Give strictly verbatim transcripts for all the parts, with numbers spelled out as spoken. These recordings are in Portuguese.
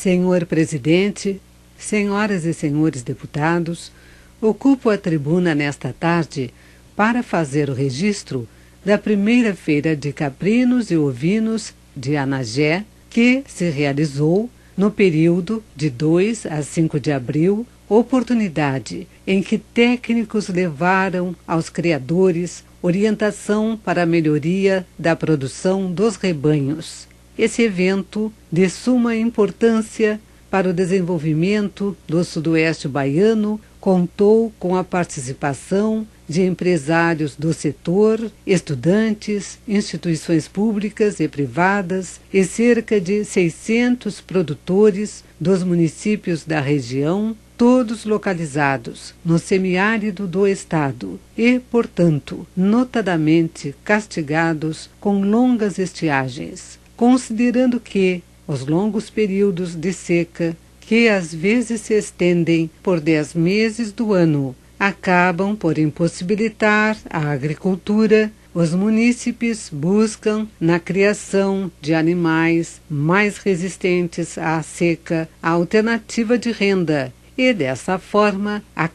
Senhor Presidente, senhoras e senhores deputados, ocupo a tribuna nesta tarde para fazer o registro da primeira feira de caprinos e ovinos de Anagé, que se realizou no período de dois a cinco de abril, oportunidade em que técnicos levaram aos criadores orientação para a melhoria da produção dos rebanhos. Esse evento, de suma importância para o desenvolvimento do sudoeste baiano, contou com a participação de empresários do setor, estudantes, instituições públicas e privadas e cerca de seiscentos produtores dos municípios da região, todos localizados no semiárido do estado e, portanto, notadamente castigados com longas estiagens. Considerando que os longos períodos de seca, que às vezes se estendem por dez meses do ano, acabam por impossibilitar a agricultura, os munícipes buscam, na criação de animais mais resistentes à seca, a alternativa de renda. E, dessa forma, a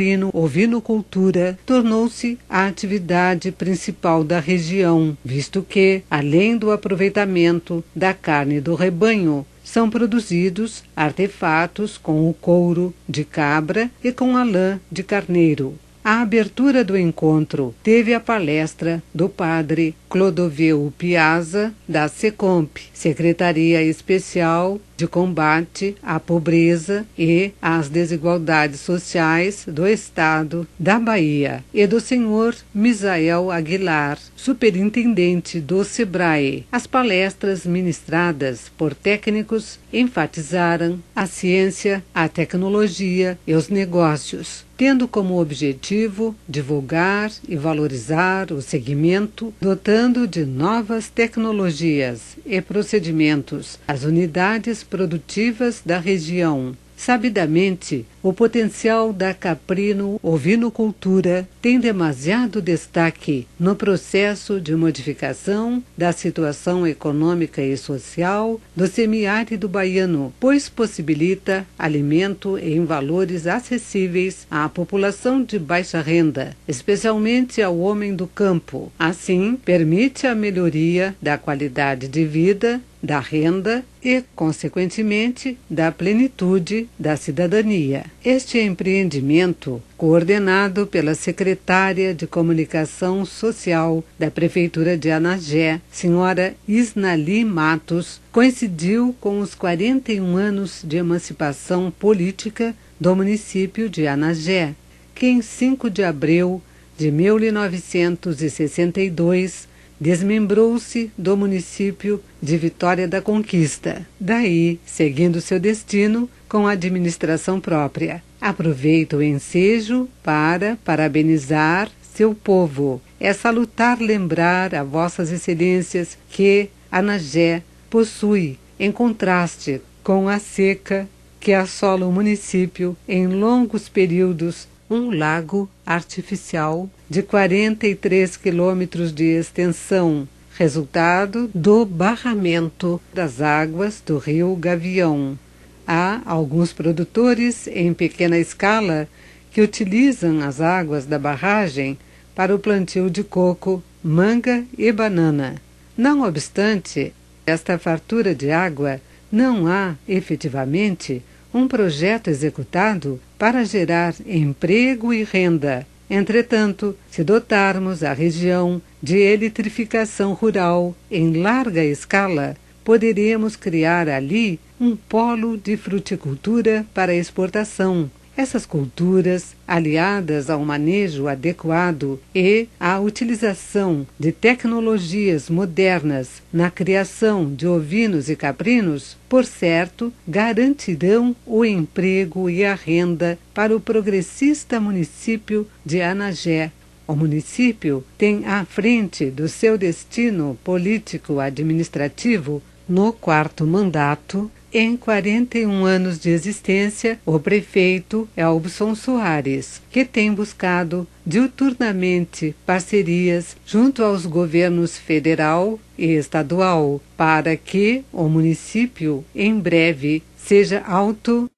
caprino-ovinocultura tornou-se a atividade principal da região, visto que, além do aproveitamento da carne do rebanho, são produzidos artefatos com o couro de cabra e com a lã de carneiro. A abertura do encontro teve a palestra do padre Clodoveu Piazza, da SECOMP, Secretaria Especial de Combate à Pobreza e às Desigualdades Sociais do Estado da Bahia, e do senhor Misael Aguilar, superintendente do SEBRAE. As palestras ministradas por técnicos enfatizaram a ciência, a tecnologia e os negócios, tendo como objetivo divulgar e valorizar o segmento, dotando de novas tecnologias e procedimentos as unidades produtivas da região. Sabidamente, o potencial da caprino-ovinocultura tem demasiado destaque no processo de modificação da situação econômica e social do semiárido baiano, pois possibilita alimento em valores acessíveis à população de baixa renda, especialmente ao homem do campo. Assim, permite a melhoria da qualidade de vida, da renda e, consequentemente, da plenitude da cidadania. Este empreendimento, coordenado pela secretária de Comunicação Social da Prefeitura de Anagé, senhora Isnali Matos, coincidiu com os quarenta e um anos de emancipação política do município de Anagé, que em cinco de abril de mil novecentos e sessenta e dois desmembrou-se do município de Vitória da Conquista, daí seguindo seu destino com a administração própria. Aproveito o ensejo para parabenizar seu povo. É salutar lembrar a vossas excelências que Anagé possui, em contraste com a seca que assola o município em longos períodos, um lago artificial de quarenta e três quilômetros de extensão, resultado do barramento das águas do rio Gavião. Há alguns produtores em pequena escala que utilizam as águas da barragem para o plantio de coco, manga e banana. Não obstante esta fartura de água, não há, efetivamente, um projeto executado para gerar emprego e renda. Entretanto, se dotarmos a região de eletrificação rural em larga escala, poderemos criar ali um polo de fruticultura para exportação. Essas culturas, aliadas ao manejo adequado e à utilização de tecnologias modernas na criação de ovinos e caprinos, por certo, garantirão o emprego e a renda para o progressista município de Anagé. O município tem à frente do seu destino político-administrativo, no quarto mandato, Em quarenta e um anos de existência, o prefeito Elbson Soares, que tem buscado diuturnamente parcerias junto aos governos federal e estadual para que o município, em breve, seja auto